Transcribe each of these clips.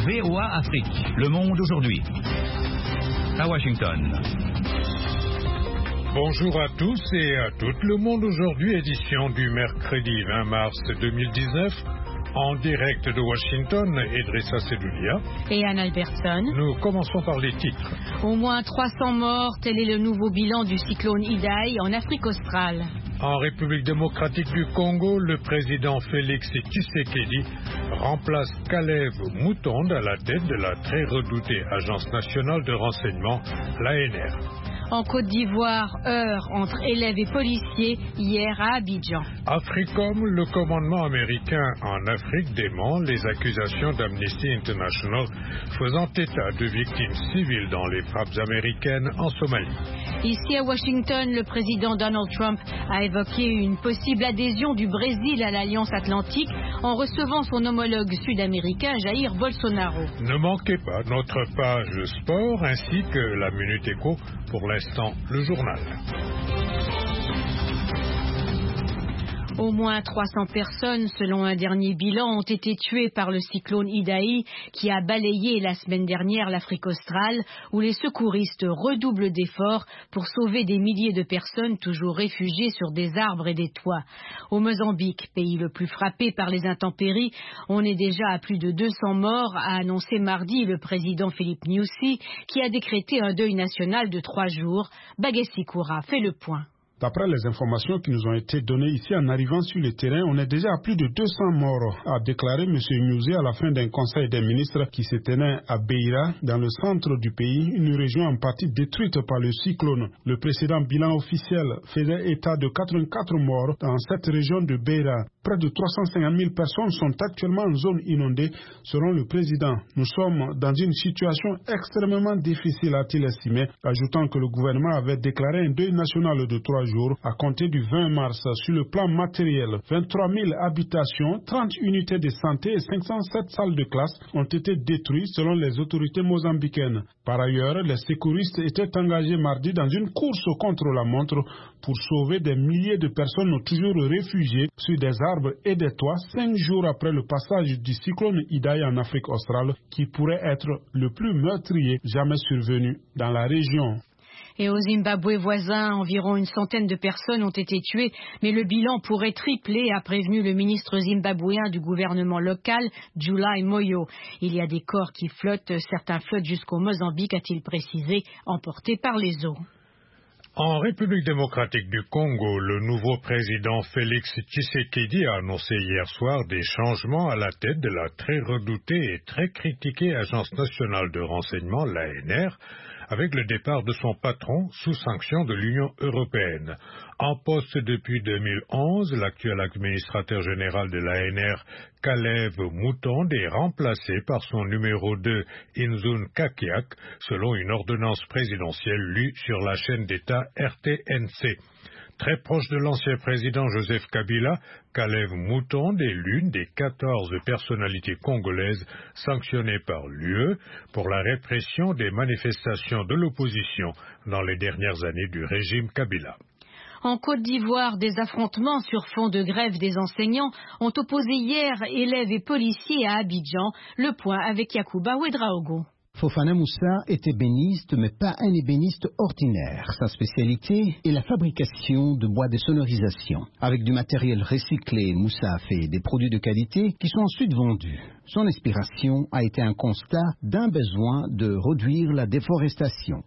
VOA Afrique, le monde aujourd'hui. À Washington. Bonjour à tous et à toutes. Le monde aujourd'hui, édition du mercredi 20 mars 2019. En direct de Washington, Idrissa Sedoulia et Anne Albertson. Nous commençons par les titres. Au moins 300 morts, tel est le nouveau bilan du cyclone Idai en Afrique australe. En République démocratique du Congo, le président Félix Tshisekedi remplace Kalev Moutonde à la tête de la très redoutée Agence nationale de renseignement, l'ANR. En Côte d'Ivoire, heurts entre élèves et policiers hier à Abidjan. Africom, le commandement américain en Afrique dément les accusations d'Amnesty International faisant état de victimes civiles dans les frappes américaines en Somalie. Ici à Washington, le président Donald Trump a évoqué une possible adhésion du Brésil à l'Alliance Atlantique en recevant son homologue sud-américain Jair Bolsonaro. Ne manquez pas notre page sport ainsi que la Minute Éco. Pour l'instant, le journal. Au moins 300 personnes, selon un dernier bilan, ont été tuées par le cyclone Idai qui a balayé la semaine dernière l'Afrique australe, où les secouristes redoublent d'efforts pour sauver des milliers de personnes toujours réfugiées sur des arbres et des toits. Au Mozambique, pays le plus frappé par les intempéries, on est déjà à plus de 200 morts, a annoncé mardi le président Philippe Nyusi, qui a décrété un deuil national de 3 jours. Bagessi Koura fait le point. D'après les informations qui nous ont été données ici en arrivant sur le terrain, on est déjà à plus de 200 morts, a déclaré M. Nyusi à la fin d'un conseil des ministres qui se tenait à Beira, dans le centre du pays, une région en partie détruite par le cyclone. Le précédent bilan officiel faisait état de 84 morts dans cette région de Beira. Près de 350 000 personnes sont actuellement en zone inondée, selon le président. Nous sommes dans une situation extrêmement difficile, a-t-il estimé, ajoutant que le gouvernement avait déclaré un deuil national de 3 jours à compter du 20 mars. Sur le plan matériel, 23 000 habitations, 30 unités de santé et 507 salles de classe ont été détruites selon les autorités mozambicaines. Par ailleurs, les secouristes étaient engagés mardi dans une course contre la montre pour sauver des milliers de personnes toujours réfugiées sur des arbres et des toits 5 jours après le passage du cyclone Idai en Afrique australe qui pourrait être le plus meurtrier jamais survenu dans la région. Et au Zimbabwe voisin, environ une centaine de personnes ont été tuées, mais le bilan pourrait tripler, a prévenu le ministre zimbabwéen du gouvernement local, July Moyo. Il y a des corps qui flottent, certains flottent jusqu'au Mozambique, a-t-il précisé, emportés par les eaux. En République démocratique du Congo, le nouveau président Félix Tshisekedi a annoncé hier soir des changements à la tête de la très redoutée et très critiquée Agence nationale de renseignement, l'ANR, avec le départ de son patron sous sanction de l'Union européenne. En poste depuis 2011, l'actuel administrateur général de l'ANR, Kalev Moutonde, est remplacé par son numéro 2, Inzun Kakiak, selon une ordonnance présidentielle lue sur la chaîne d'État RTNC. Très proche de l'ancien président Joseph Kabila, Kalev Moutonde est l'une des 14 personnalités congolaises sanctionnées par l'UE pour la répression des manifestations de l'opposition dans les dernières années du régime Kabila. En Côte d'Ivoire, des affrontements sur fond de grève des enseignants ont opposé hier élèves et policiers à Abidjan. Le point avec Yacouba Ouedraogo. Fofana Moussa est ébéniste, mais pas un ébéniste ordinaire. Sa spécialité est la fabrication de bois de sonorisation. Avec du matériel recyclé, Moussa a fait des produits de qualité qui sont ensuite vendus. Son inspiration a été un constat d'un besoin de réduire la déforestation.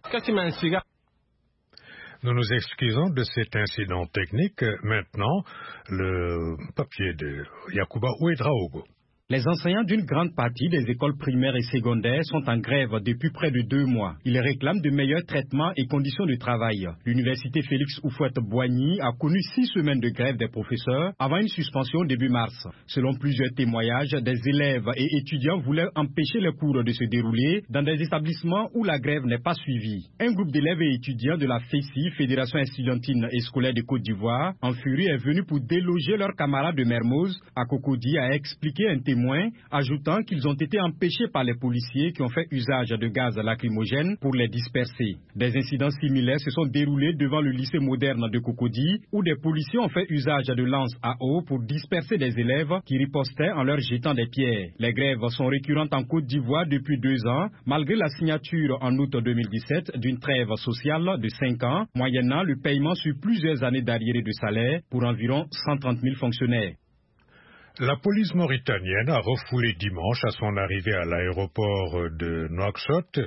Nous nous excusons de cet incident technique. Maintenant, le papier de Yacouba Ouedraogo. Les enseignants d'une grande partie des écoles primaires et secondaires sont en grève depuis près de 2 mois. Ils réclament de meilleurs traitements et conditions de travail. L'université Félix Houphouët-Boigny a connu 6 semaines de grève des professeurs avant une suspension début mars. Selon plusieurs témoignages, des élèves et étudiants voulaient empêcher les cours de se dérouler dans des établissements où la grève n'est pas suivie. Un groupe d'élèves et étudiants de la FESI, Fédération estudiantine et scolaire de Côte d'Ivoire, en furie est venu pour déloger leurs camarades de Mermoz à Cocody, a expliqué un témoin témoins, ajoutant qu'ils ont été empêchés par les policiers qui ont fait usage de gaz lacrymogène pour les disperser. Des incidents similaires se sont déroulés devant le lycée moderne de Cocody, où des policiers ont fait usage de lances à eau pour disperser des élèves qui ripostaient en leur jetant des pierres. Les grèves sont récurrentes en Côte d'Ivoire depuis 2 ans, malgré la signature en août 2017 d'une trêve sociale de 5 ans, moyennant le paiement sur plusieurs années d'arriérés de salaire pour environ 130 000 fonctionnaires. La police mauritanienne a refoulé dimanche à son arrivée à l'aéroport de Nouakchott,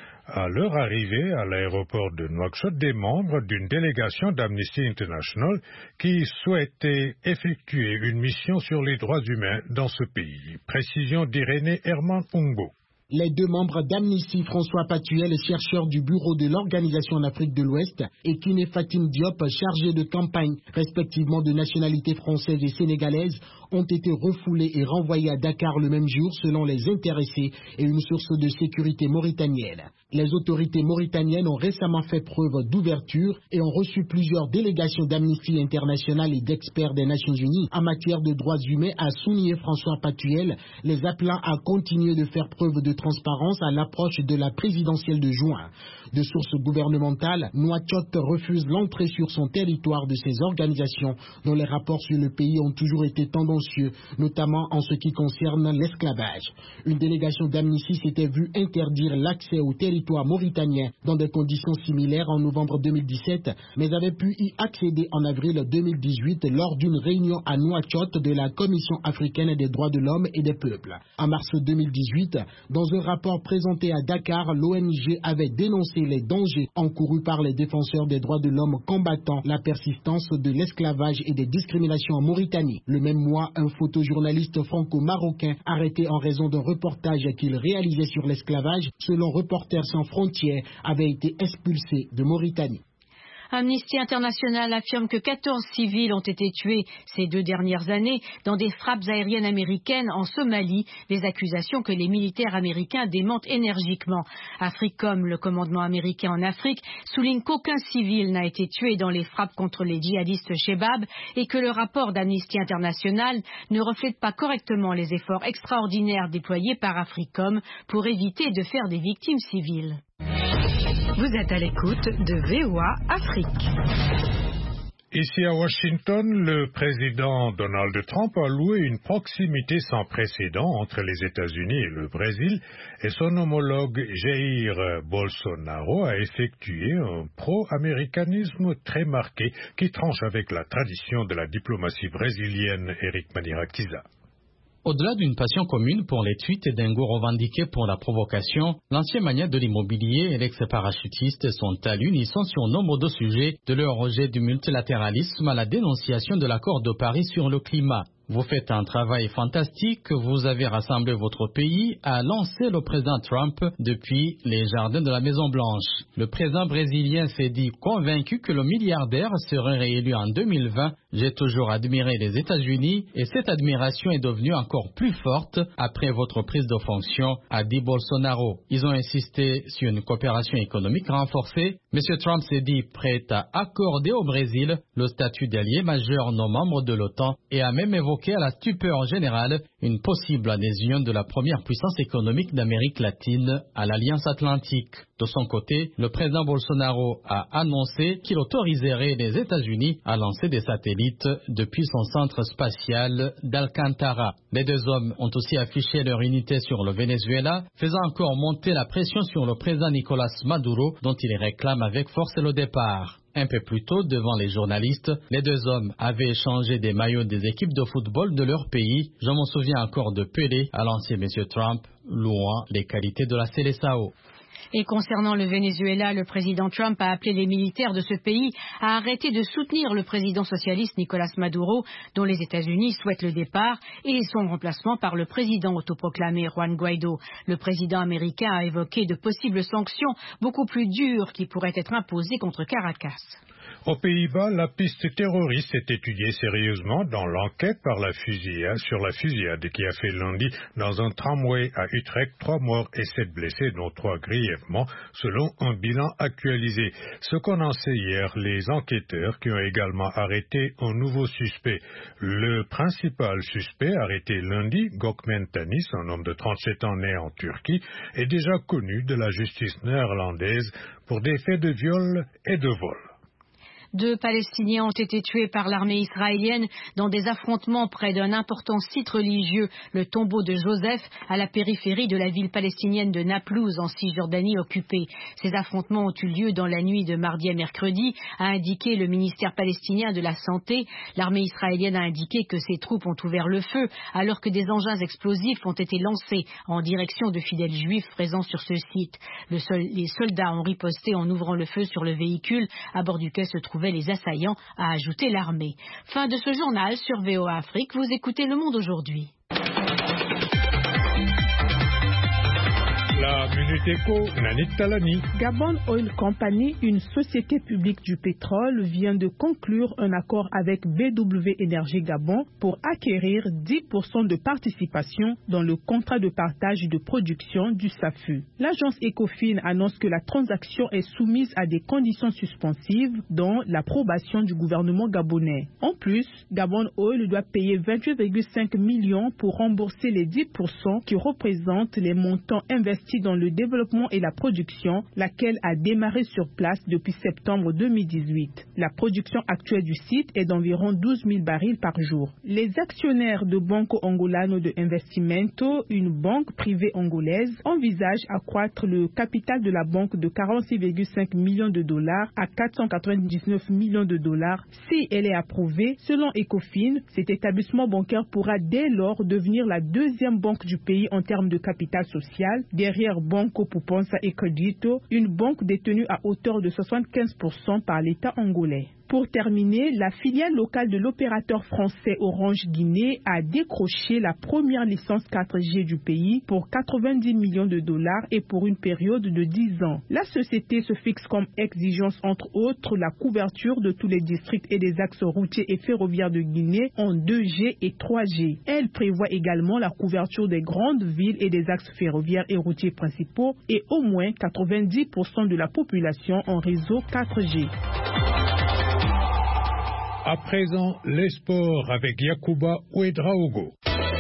à leur arrivée à l'aéroport de Nouakchott, des membres d'une délégation d'Amnesty International qui souhaitaient effectuer une mission sur les droits humains dans ce pays. Précision d'Irénée Herman Ungo. Les 2 membres d'Amnesty, François Patuel, chercheur du bureau de l'Organisation en Afrique de l'Ouest, et Kiné Fatim Diop, chargé de campagne, respectivement de nationalité française et sénégalaise, ont été refoulés et renvoyés à Dakar le même jour selon les intéressés et une source de sécurité mauritanienne. Les autorités mauritaniennes ont récemment fait preuve d'ouverture et ont reçu plusieurs délégations d'Amnesty International et d'experts des Nations Unies en matière de droits humains, a souligné François Patuel, les appelant à continuer de faire preuve de transparence à l'approche de la présidentielle de juin. De sources gouvernementales, Nouakchott refuse l'entrée sur son territoire de ces organisations dont les rapports sur le pays ont toujours été tendancieux, notamment en ce qui concerne l'esclavage. Une délégation d'Amnesty s'était vue interdire l'accès au territoire mauritanien dans des conditions similaires en novembre 2017, mais avait pu y accéder en avril 2018 lors d'une réunion à Nouakchott de la Commission africaine des droits de l'homme et des peuples. En mars 2018, dans un rapport présenté à Dakar, l'ONG avait dénoncé les dangers encourus par les défenseurs des droits de l'homme combattant la persistance de l'esclavage et des discriminations en Mauritanie. Le même mois, un photojournaliste franco-marocain arrêté en raison d'un reportage qu'il réalisait sur l'esclavage, selon Reporters sans frontières, avait été expulsé de Mauritanie. Amnesty International affirme que 14 civils ont été tués ces 2 dernières années dans des frappes aériennes américaines en Somalie, des accusations que les militaires américains démentent énergiquement. Africom, le commandement américain en Afrique, souligne qu'aucun civil n'a été tué dans les frappes contre les djihadistes Shebab et que le rapport d'Amnesty International ne reflète pas correctement les efforts extraordinaires déployés par Africom pour éviter de faire des victimes civiles. Vous êtes à l'écoute de VOA Afrique. Ici à Washington, le président Donald Trump a loué une proximité sans précédent entre les États-Unis et le Brésil et son homologue Jair Bolsonaro a effectué un pro-américanisme très marqué qui tranche avec la tradition de la diplomatie brésilienne. Eric Manirakiza. Au-delà d'une passion commune pour les tweets et d'un goût revendiqué pour la provocation, l'ancien magnat de l'immobilier et l'ex-parachutiste sont à l'unisson sur nombre de sujets, de leur rejet du multilatéralisme à la dénonciation de l'accord de Paris sur le climat. Vous faites un travail fantastique, vous avez rassemblé votre pays, a lancé le président Trump depuis les jardins de la Maison-Blanche. Le président brésilien s'est dit convaincu que le milliardaire serait réélu en 2020. J'ai toujours admiré les États-Unis et cette admiration est devenue encore plus forte après votre prise de fonction, a dit Bolsonaro. Ils ont insisté sur une coopération économique renforcée. M. Trump s'est dit prêt à accorder au Brésil le statut d'allié majeur non membre de l'OTAN et a même évoqué à la stupeur générale une possible adhésion de la première puissance économique d'Amérique latine à l'Alliance Atlantique. De son côté, le président Bolsonaro a annoncé qu'il autoriserait les États-Unis à lancer des satellites depuis son centre spatial d'Alcantara. Les 2 hommes ont aussi affiché leur unité sur le Venezuela, faisant encore monter la pression sur le président Nicolás Maduro, dont il réclame avec force le départ. Un peu plus tôt, devant les journalistes, les 2 hommes avaient échangé des maillots des équipes de football de leur pays. Je m'en souviens encore de Pelé, a lancé M. Trump, louant les qualités de la Seleção. Et concernant le Venezuela, le président Trump a appelé les militaires de ce pays à arrêter de soutenir le président socialiste Nicolás Maduro, dont les États-Unis souhaitent le départ, et son remplacement par le président autoproclamé Juan Guaidó. Le président américain a évoqué de possibles sanctions beaucoup plus dures qui pourraient être imposées contre Caracas. Aux Pays-Bas, la piste terroriste est étudiée sérieusement dans l'enquête sur la fusillade qui a fait lundi dans un tramway à Utrecht 3 morts et 7 blessés, dont 3 grièvement, selon un bilan actualisé. Ce qu'annonçaient hier les enquêteurs qui ont également arrêté un nouveau suspect. Le principal suspect arrêté lundi, Gökmen Tanis, un homme de 37 ans né en Turquie, est déjà connu de la justice néerlandaise pour des faits de viol et de vol. 2 Palestiniens ont été tués par l'armée israélienne dans des affrontements près d'un important site religieux, le tombeau de Joseph, à la périphérie de la ville palestinienne de Naplouse, en Cisjordanie occupée. Ces affrontements ont eu lieu dans la nuit de mardi à mercredi, a indiqué le ministère palestinien de la Santé. L'armée israélienne a indiqué que ses troupes ont ouvert le feu, alors que des engins explosifs ont été lancés en direction de fidèles juifs présents sur ce site. Les soldats ont riposté en ouvrant le feu sur le véhicule à bord duquel se trouvaient les assaillants, a ajouté l'armée. Fin de ce journal sur VOA Afrique. Vous écoutez Le Monde aujourd'hui. La Minute Éco, Nanit Talani. Gabon Oil Company, une société publique du pétrole, vient de conclure un accord avec BW Énergie Gabon pour acquérir 10% de participation dans le contrat de partage de production du SAFU. L'agence Ecofin annonce que la transaction est soumise à des conditions suspensives, dont l'approbation du gouvernement gabonais. En plus, Gabon Oil doit payer 28,5 millions pour rembourser les 10% qui représentent les montants investis dans le développement et la production, laquelle a démarré sur place depuis septembre 2018. La production actuelle du site est d'environ 12 000 barils par jour. Les actionnaires de Banco Angolano de Investimento, une banque privée angolaise, envisagent accroître le capital de la banque de 46,5 millions de dollars à 499 millions de dollars si elle est approuvée. Selon Ecofin, cet établissement bancaire pourra dès lors devenir la deuxième banque du pays en termes de capital social, derrière Banco Puponsa et Credito, une banque détenue à hauteur de 75% par l'État angolais. Pour terminer, la filiale locale de l'opérateur français Orange Guinée a décroché la première licence 4G du pays pour 90 millions de dollars et pour une période de 10 ans. La société se fixe comme exigence entre autres la couverture de tous les districts et des axes routiers et ferroviaires de Guinée en 2G et 3G. Elle prévoit également la couverture des grandes villes et des axes ferroviaires et routiers principaux et au moins 90% de la population en réseau 4G. À présent, les sports avec Yacouba Ouedraogo.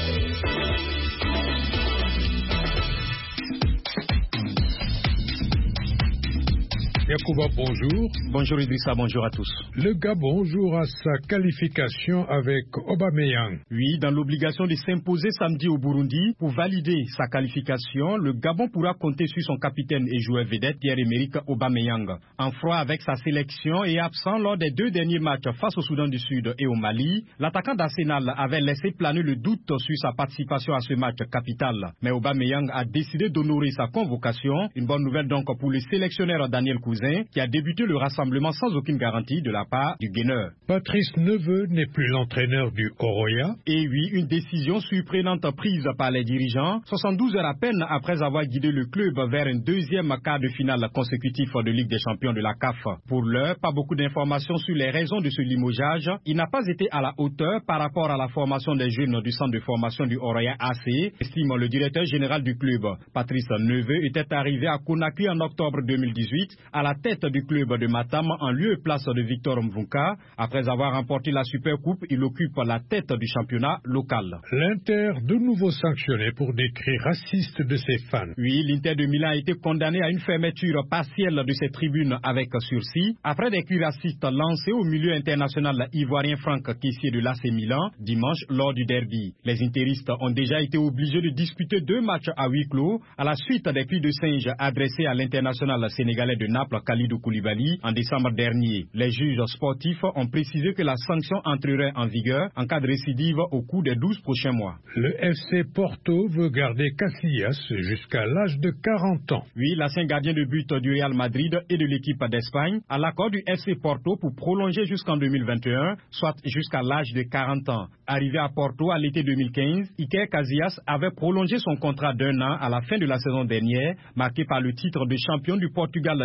Yacouba, bonjour. Bonjour Idrissa, bonjour à tous. Le Gabon jouera sa qualification avec Aubameyang. Oui, dans l'obligation de s'imposer samedi au Burundi pour valider sa qualification, le Gabon pourra compter sur son capitaine et joueur vedette Pierre-Emerick Aubameyang. En froid avec sa sélection et absent lors des 2 derniers matchs face au Soudan du Sud et au Mali, l'attaquant d'Arsenal avait laissé planer le doute sur sa participation à ce match capital. Mais Aubameyang a décidé d'honorer sa convocation. Une bonne nouvelle donc pour le sélectionneur Daniel Cousin, qui a débuté le rassemblement sans aucune garantie de la part du gaineur. Patrice Neveu n'est plus l'entraîneur du Oroya. Et oui, une décision surprenante prise par les dirigeants, 72 heures à peine après avoir guidé le club vers un deuxième quart de finale consécutif de Ligue des Champions de la CAF. Pour l'heure, pas beaucoup d'informations sur les raisons de ce limogeage. Il n'a pas été à la hauteur par rapport à la formation des jeunes du centre de formation du Oroya AC, estime le directeur général du club. Patrice Neveu était arrivé à Conakry en octobre 2018 à la tête du club de Matam en lieu et place de Victor Mvunka. Après avoir remporté la Supercoupe, il occupe la tête du championnat local. L'Inter, de nouveau sanctionné pour des cris racistes de ses fans. Oui, l'Inter de Milan a été condamné à une fermeture partielle de ses tribunes avec sursis après des cris racistes lancés au milieu international ivoirien Franck Kessié de l'AC Milan dimanche lors du derby. Les interistes ont déjà été obligés de disputer 2 matchs à huis clos à la suite des cris de singe adressés à l'international sénégalais de Naples, Khalidou Koulibaly, en décembre dernier. Les juges sportifs ont précisé que la sanction entrerait en vigueur en cas de récidive au cours des 12 prochains mois. Le FC Porto veut garder Casillas jusqu'à l'âge de 40 ans. Oui, l'ancien gardien de but du Real Madrid et de l'équipe d'Espagne a l'accord du FC Porto pour prolonger jusqu'en 2021, soit jusqu'à l'âge de 40 ans. Arrivé à Porto à l'été 2015, Iker Casillas avait prolongé son contrat d'1 an à la fin de la saison dernière, marqué par le titre de champion du Portugal décroché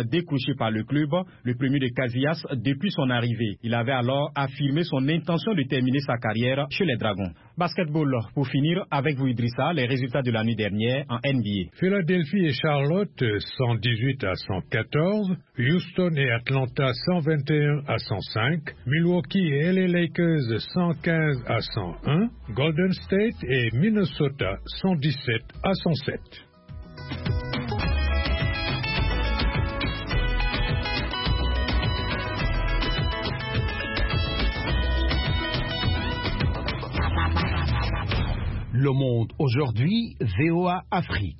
empêché par le club, le premier de Casillas, depuis son arrivée. Il avait alors affirmé son intention de terminer sa carrière chez les Dragons. Basketball, pour finir, avec vous Idrissa, les résultats de la nuit dernière en NBA. Philadelphie et Charlotte 118 à 114, Houston et Atlanta 121 à 105, Milwaukee et LA Lakers 115 à 101, Golden State et Minnesota 117 à 107. Le Monde aujourd'hui, VOA Afrique.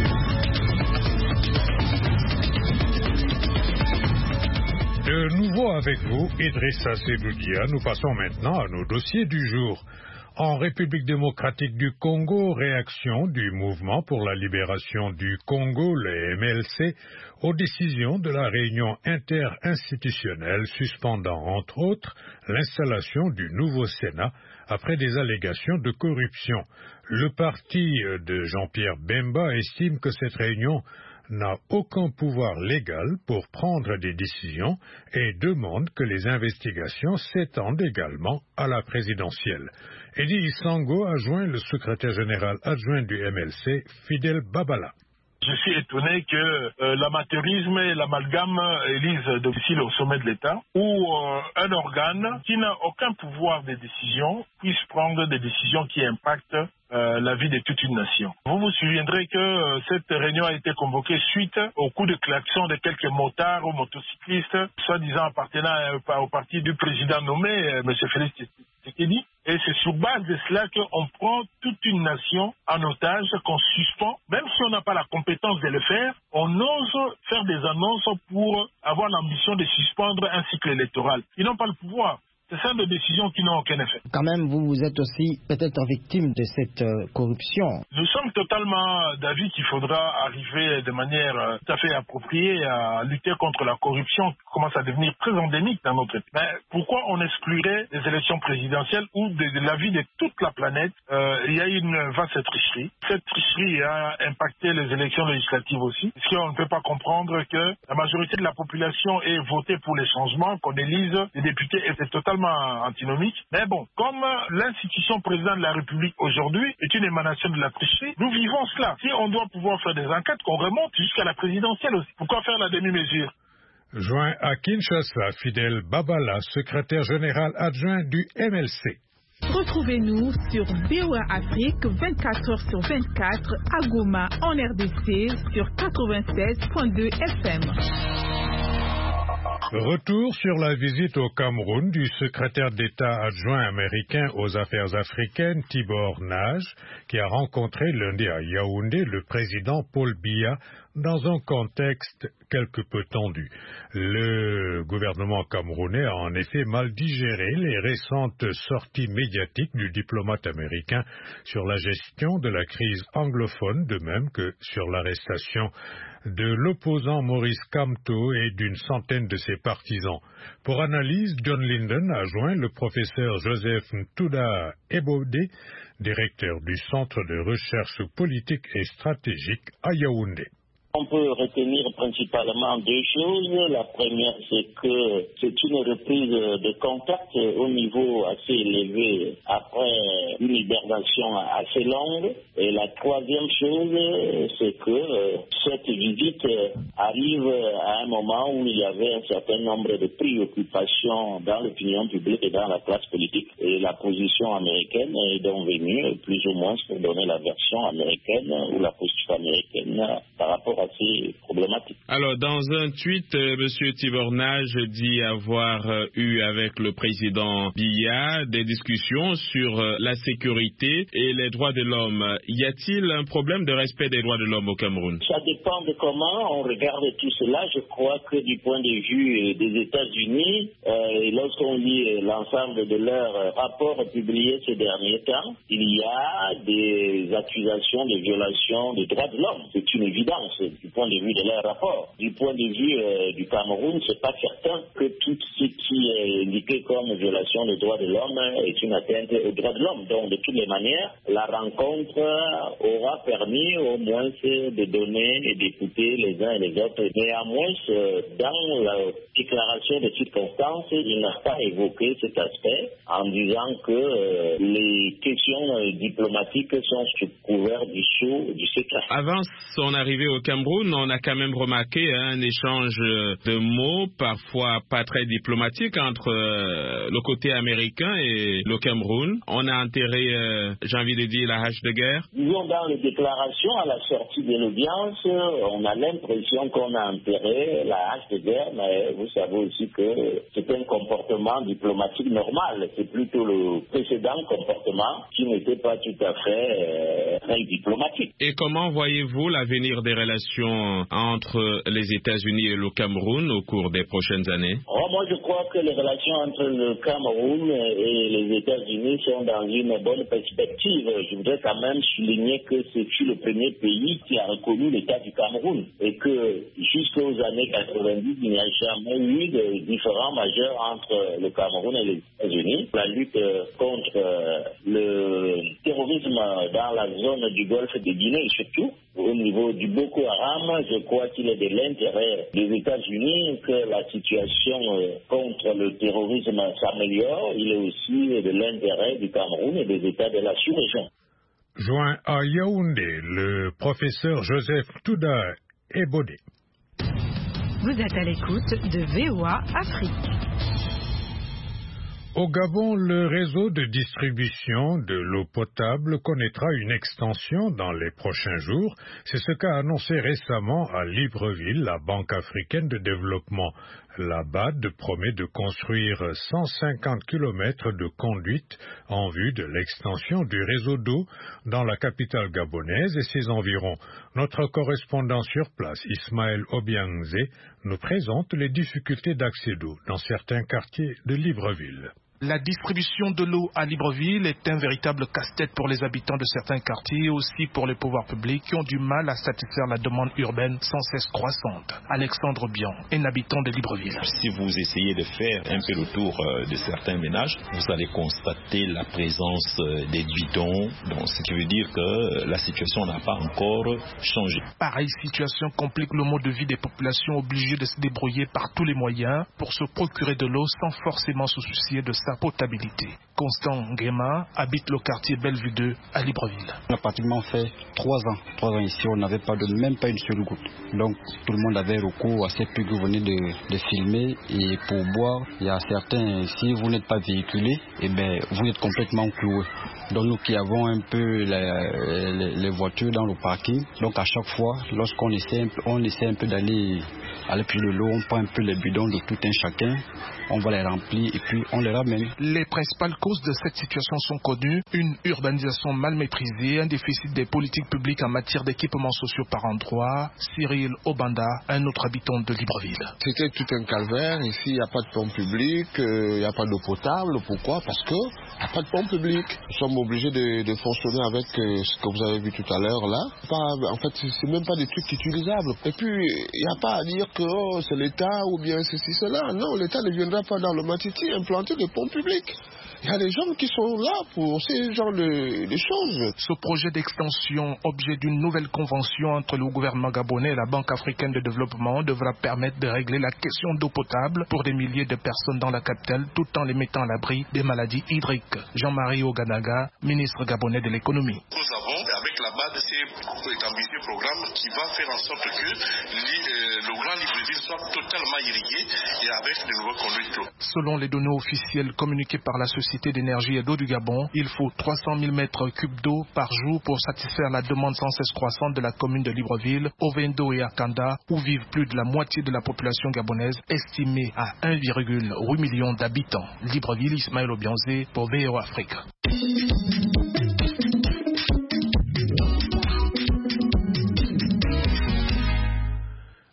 De nouveau avec vous, Idrissa Seloudia. Nous passons maintenant à nos dossiers du jour. En République démocratique du Congo, réaction du mouvement pour la libération du Congo, le MLC, aux décisions de la réunion interinstitutionnelle suspendant entre autres l'installation du nouveau Sénat après des allégations de corruption. Le parti de Jean-Pierre Bemba estime que cette réunion n'a aucun pouvoir légal pour prendre des décisions et demande que les investigations s'étendent également à la présidentielle. Eddie Isango a joint le secrétaire général adjoint du MLC, Fidel Babala. Je suis étonné que l'amateurisme et l'amalgame élisent domicile au sommet de l'État, où un organe qui n'a aucun pouvoir de décision puisse prendre des décisions qui impactent la vie de toute une nation. Vous vous souviendrez que cette réunion a été convoquée suite au coup de klaxon de quelques motards ou motocyclistes, soi-disant appartenant au parti du président nommé, M. Félix Tshisekedi. Et c'est sur base de cela qu'on prend toute une nation en otage, qu'on suspend. Même si on n'a pas la compétence de le faire, on ose faire des annonces pour avoir l'ambition de suspendre un cycle électoral. Ils n'ont pas le pouvoir. C'est ça des décisions qui n'ont aucun effet. Quand même, vous êtes aussi peut-être victime de cette corruption. Nous sommes totalement d'avis qu'il faudra arriver de manière tout à fait appropriée à lutter contre la corruption qui commence à devenir très endémique dans notre pays. Mais pourquoi on exclurait les élections présidentielles où de l'avis de toute la planète, il y a une vaste tricherie. Cette tricherie a impacté les élections législatives aussi, parce qu'on ne peut pas comprendre que la majorité de la population ait voté pour les changements, qu'on élise les députés, et c'est totalement antinomique. Mais bon, comme l'institution président de la République aujourd'hui est une émanation de la tricherie, nous vivons cela. Si on doit pouvoir faire des enquêtes, qu'on remonte jusqu'à la présidentielle aussi. Pourquoi faire la demi-mesure? Joint à Kinshasa, Fidel Babala, secrétaire général adjoint du MLC. Retrouvez-nous sur VOA Afrique 24h sur 24 à Goma en RDC sur 96.2 FM. Retour sur la visite au Cameroun du secrétaire d'État adjoint américain aux affaires africaines Tibor Nage, qui a rencontré lundi à Yaoundé le président Paul Biya dans un contexte quelque peu tendu. Le gouvernement camerounais a en effet mal digéré les récentes sorties médiatiques du diplomate américain sur la gestion de la crise anglophone, de même que sur l'arrestation de l'opposant Maurice Kamto et d'une centaine de ses partisans. Pour analyse, John Linden a joint le professeur Joseph Ntouda Ebode, directeur du Centre de recherche politique et stratégique à Yaoundé. On peut retenir principalement deux choses. La première, c'est que c'est une reprise de contact au niveau assez élevé après une hibernation assez longue. Et la troisième chose, c'est que cette visite arrive à un moment où il y avait un certain nombre de préoccupations dans l'opinion publique et dans la classe politique. Et la position américaine est donc venue plus ou moins pour donner la version américaine ou la posture américaine par rapport à ces problématiques. Alors, dans un tweet, M. Tibor Nage dit avoir eu avec le président Biya des discussions sur la sécurité et les droits de l'homme. Y a-t-il un problème de respect des droits de l'homme au Cameroun? Ça dépend de comment on regarde tout cela. Je crois que du point de vue des États-Unis, lorsqu'on lit l'ensemble de leurs rapports publiés ces derniers temps, il y a des accusations de violation des droits de l'homme. C'est une évidence. Du point point de vue de leur rapport. Du point de vue du Cameroun, c'est pas certain que tout ce qui est indiqué comme violation des droits de l'homme est une atteinte aux droits de l'homme. Donc, de toutes les manières, la rencontre aura permis au moins de donner et d'écouter les uns et les autres. Néanmoins, dans la déclaration de circonstances, il n'a pas évoqué cet aspect en disant que les questions diplomatiques sont sous couvert du sceau du secret. Avant son arrivée au Cameroun, on a quand même remarqué un échange de mots, parfois pas très diplomatique, entre le côté américain et le Cameroun. On a enterré, j'ai envie de dire, la hache de guerre. Disons, dans les déclarations à la sortie de l'audience, on a l'impression qu'on a enterré la hache de guerre, mais vous savez aussi que c'est un comportement diplomatique normal. C'est plutôt le précédent comportement qui n'était pas tout à fait très diplomatique. Et comment voyez-vous l'avenir des relations entre les États-Unis et le Cameroun au cours des prochaines années? Moi, je crois que les relations entre le Cameroun et les États-Unis sont dans une bonne perspective. Je voudrais quand même souligner que c'est le premier pays qui a reconnu l'État du Cameroun et que jusqu'aux années 90, il n'y a jamais eu de différends majeurs entre le Cameroun et les États-Unis. La lutte contre le terrorisme dans la zone du golfe de Guinée, surtout au niveau du Boko Haram, je crois qu'il est de l'intérêt des États-Unis que la situation contre le terrorisme s'améliore. Il est aussi de l'intérêt du Cameroun et des États de la sous-région. Joint à Yaoundé, le professeur Joseph Touda Ebodé. Vous êtes à l'écoute de VOA Afrique. Au Gabon, le réseau de distribution de l'eau potable connaîtra une extension dans les prochains jours. C'est ce qu'a annoncé récemment à Libreville la Banque africaine de développement. La BAD promet de construire 150 km de conduites en vue de l'extension du réseau d'eau dans la capitale gabonaise et ses environs. Notre correspondant sur place, Ismaël Obiangze, nous présente les difficultés d'accès d'eau dans certains quartiers de Libreville. La distribution de l'eau à Libreville est un véritable casse-tête pour les habitants de certains quartiers et aussi pour les pouvoirs publics qui ont du mal à satisfaire la demande urbaine sans cesse croissante. Alexandre Bian, un habitant de Libreville. Si vous essayez de faire un peu le tour de certains ménages, vous allez constater la présence des bidons, donc ce qui veut dire que la situation n'a pas encore changé. Pareille situation complique le mode de vie des populations obligées de se débrouiller par tous les moyens pour se procurer de l'eau sans forcément se soucier de sa potabilité. Constant Nguema habite le quartier Bellevue 2 à Libreville. On a pratiquement fait 3 ans ici, on n'avait même pas une seule goutte. Donc tout le monde avait recours à cette pluie que vous venez de filmer et pour boire, il y a certains, si vous n'êtes pas véhiculé, vous êtes complètement cloué. Donc nous qui avons un peu les voitures dans le parking, donc à chaque fois, lorsqu'on essaie un peu d'aller plus de l'eau, on prend un peu les bidons de tout un chacun, on va les remplir et puis on les ramène. Les principales causes de cette situation sont connues, une urbanisation mal maîtrisée, un déficit des politiques publiques en matière d'équipements sociaux par endroit. Cyril Obanda, un autre habitant de Libreville. C'était tout un calvaire, ici il n'y a pas de pompe publique, il n'y a pas d'eau potable. Pourquoi? Parce qu'il n'y a pas de pompe publique. Nous sommes obligés de fonctionner avec ce que vous avez vu tout à l'heure là. En fait, c'est même pas des trucs utilisables. Et puis, il n'y a pas à dire que c'est l'État ou bien ceci, cela. Non, l'État ne viendra pas dans le Matiti implanter des pompes publiques. Il y a des gens qui sont là pour ces genres de choses. Ce projet d'extension, objet d'une nouvelle convention entre le gouvernement gabonais et la Banque africaine de développement, devra permettre de régler la question d'eau potable pour des milliers de personnes dans la capitale, tout en les mettant à l'abri des maladies hydriques. Jean-Marie Oganaga, ministre gabonais de l'économie. Nous avons, avec la BAD, cet ambitieux programme qui va faire en sorte que le Grand Libreville soit totalement irrigué et avec de nouveaux conduites d'eau. Selon les données officielles communiquées par la Société d'énergie et d'eau du Gabon, il faut 300 000 mètres cubes d'eau par jour pour satisfaire la demande sans cesse croissante de la commune de Libreville, Ovendo et Akanda, où vivent plus de la moitié de la population gabonaise, estimée à 1,8 million d'habitants. Libreville, Ismaël Obiangze pour VOA Afrique.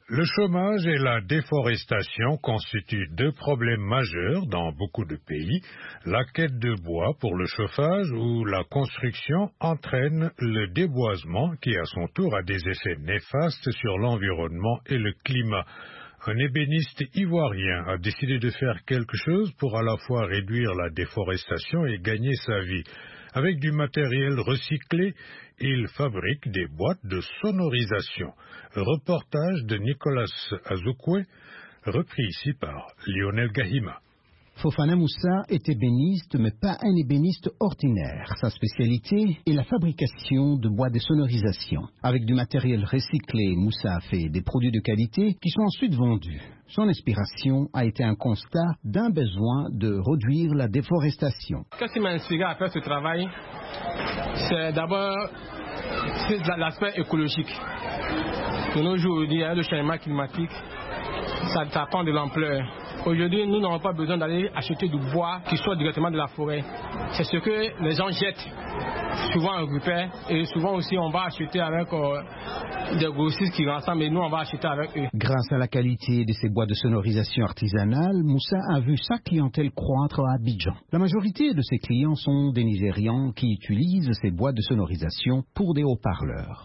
Le chômage et la déforestation constituent deux problèmes majeurs dans beaucoup de pays. La quête de bois pour le chauffage ou la construction entraîne le déboisement qui, à son tour, a des effets néfastes sur l'environnement et le climat. Un ébéniste ivoirien a décidé de faire quelque chose pour à la fois réduire la déforestation et gagner sa vie. Avec du matériel recyclé, il fabrique des boîtes de sonorisation. Reportage de Nicolas Azoukwe, repris ici par Lionel Gahima. Fofana Moussa est ébéniste, mais pas un ébéniste ordinaire. Sa spécialité est la fabrication de bois de sonorisation. Avec du matériel recyclé, Moussa a fait des produits de qualité qui sont ensuite vendus. Son inspiration a été un constat d'un besoin de réduire la déforestation. Qu'est-ce qui m'a inspiré à faire ce travail? C'est d'abord l'aspect écologique. De nos jours, le changement climatique, ça prend de l'ampleur. Aujourd'hui, nous n'avons pas besoin d'aller acheter du bois qui sort directement de la forêt. C'est ce que les gens jettent, souvent en groupet, et souvent aussi on va acheter avec des grossistes qui rassemblent, et nous on va acheter avec eux. Grâce à la qualité de ces bois de sonorisation artisanale, Moussa a vu sa clientèle croître à Abidjan. La majorité de ses clients sont des Nigérians qui utilisent ces bois de sonorisation pour des haut-parleurs.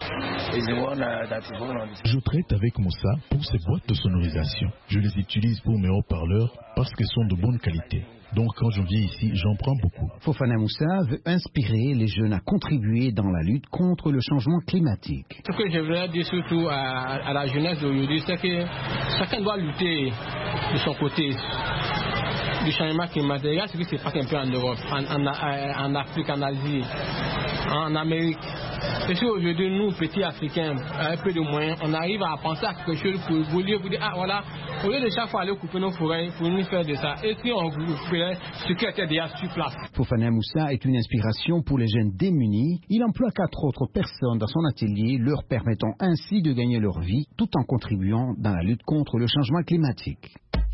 Je traite avec Moussa pour ces boîtes de sonorisation. Je les utilise pour mes haut-parleurs parce qu'elles sont de bonne qualité. Donc quand je viens ici, j'en prends beaucoup. Fofana Moussa veut inspirer les jeunes à contribuer dans la lutte contre le changement climatique. Ce que je voudrais dire surtout à la jeunesse d'aujourd'hui, c'est que chacun doit lutter de son côté du changement climatique. Regarde ce qui se passe un peu en Europe, en Afrique, en Asie, en Amérique. Et si aujourd'hui, nous, petits Africains, avec peu de moyens, on arrive à penser à quelque chose pour évoluer, pour dire, ah voilà, au lieu de chaque fois aller couper nos forêts, pour nous faire de ça. Et si on ferait ce qui était déjà sur place. Fofana Moussa est une inspiration pour les jeunes démunis. Il emploie 4 autres personnes dans son atelier, leur permettant ainsi de gagner leur vie, tout en contribuant dans la lutte contre le changement climatique.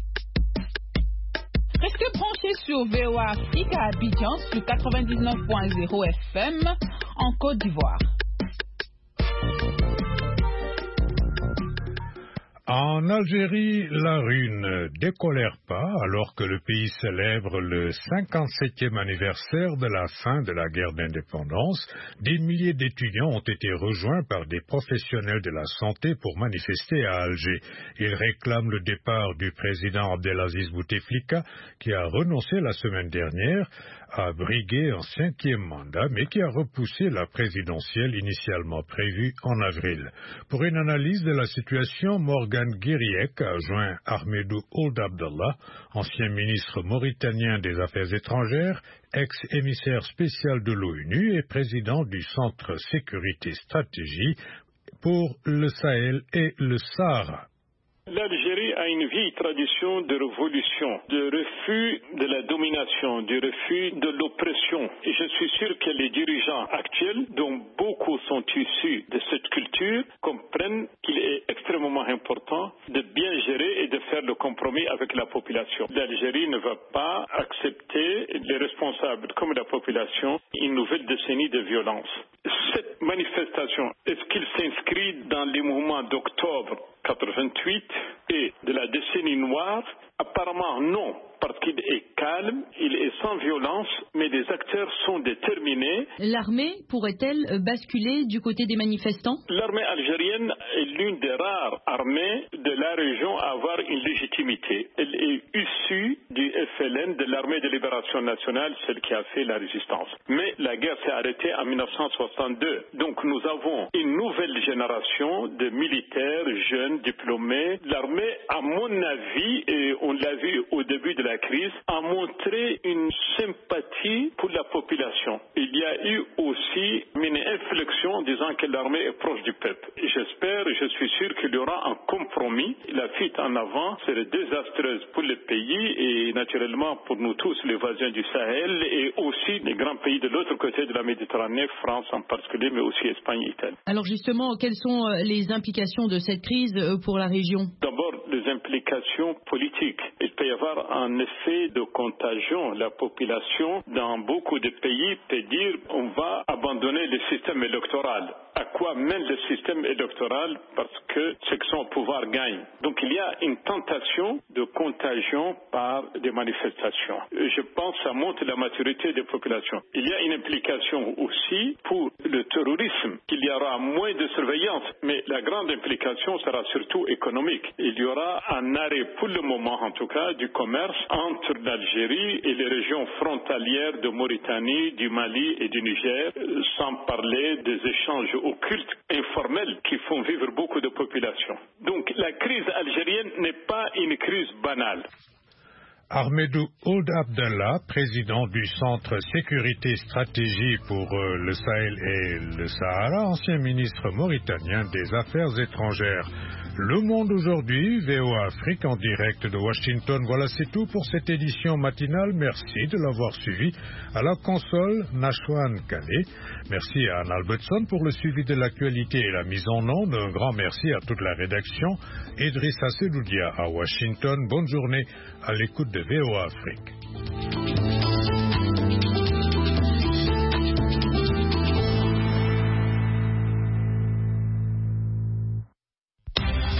Restez branchés sur VOA Afrique à Abidjan sur 99.0 FM en Côte d'Ivoire. En Algérie, la rue ne décolère pas alors que le pays célèbre le 57e anniversaire de la fin de la guerre d'indépendance. Des milliers d'étudiants ont été rejoints par des professionnels de la santé pour manifester à Alger. Ils réclament le départ du président Abdelaziz Bouteflika qui a renoncé la semaine dernière à briguer un 5e mandat, mais qui a repoussé la présidentielle initialement prévue en avril. Pour une analyse de la situation, Morgan Guiriek a joint Ahmedou Ould Abdallah, ancien ministre mauritanien des Affaires étrangères, ex-émissaire spécial de l'ONU et président du Centre Sécurité Stratégie pour le Sahel et le Sahara. L'Algérie a une vieille tradition de révolution, de refus de la domination, de refus de l'oppression. Et je suis sûr que les dirigeants actuels, dont beaucoup sont issus de cette culture, comprennent qu'il est extrêmement important de bien gérer et de faire le compromis avec la population. L'Algérie ne va pas accepter les responsables comme la population une nouvelle décennie de violence. Cette manifestation, est-ce qu'il s'inscrit dans les mouvements d'octobre 88 et de la décennie noire? Apparemment non, parce qu'il est calme, il est sans violence, mais les acteurs sont déterminés. L'armée pourrait-elle basculer du côté des manifestants? L'armée algérienne est l'une des rares armées de la région à avoir une légitimité. Elle est issue du FLN, de l'armée de libération nationale, celle qui a fait la résistance. Mais la guerre s'est arrêtée en 1962. Donc nous avons une nouvelle génération de militaires jeunes, diplômés. L'armée, à mon avis, et on l'a vu au début de la crise, a montré une sympathie pour la population. Il y a eu aussi une inflexion en disant que l'armée est proche du peuple. J'espère, je suis sûr qu'il y aura un compromis. La fuite en avant serait désastreuse pour le pays et naturellement pour nous tous, les voisins du Sahel et aussi les grands pays de l'autre côté de la Méditerranée, France en particulier, mais aussi Espagne et Italie. Alors justement, quelles sont les implications de cette crise pour la région? D'abord, les des implications politiques. Il peut y avoir un effet de contagion. La population dans beaucoup de pays peut dire on va abandonner le système électoral. À quoi mène le système électoral? Parce que ceux qui sont au pouvoir gagnent. Donc il y a une tentation de contagion par des manifestations. Je pense que ça montre la maturité des populations. Il y a une implication aussi pour le terrorisme. Il y aura moins de surveillance, mais la grande implication sera surtout économique. Il y aura un arrêt, pour le moment en tout cas, du commerce entre l'Algérie et les régions frontalières de Mauritanie, du Mali et du Niger, sans parler des échanges occultes, informels, qui font vivre beaucoup de populations. Donc la crise algérienne n'est pas une crise banale. Ahmedou Ould Abdallah, président du Centre Sécurité Stratégie pour le Sahel et le Sahara, ancien ministre mauritanien des Affaires étrangères. Le Monde aujourd'hui, VOA Afrique en direct de Washington. Voilà, c'est tout pour cette édition matinale. Merci de l'avoir suivi. À la console, Nashwan Kane. Merci à Anne Albertson pour le suivi de l'actualité et la mise en onde. Un grand merci à toute la rédaction. Idrissa Seloudia à Washington. Bonne journée à l'écoute de VOA Afrique.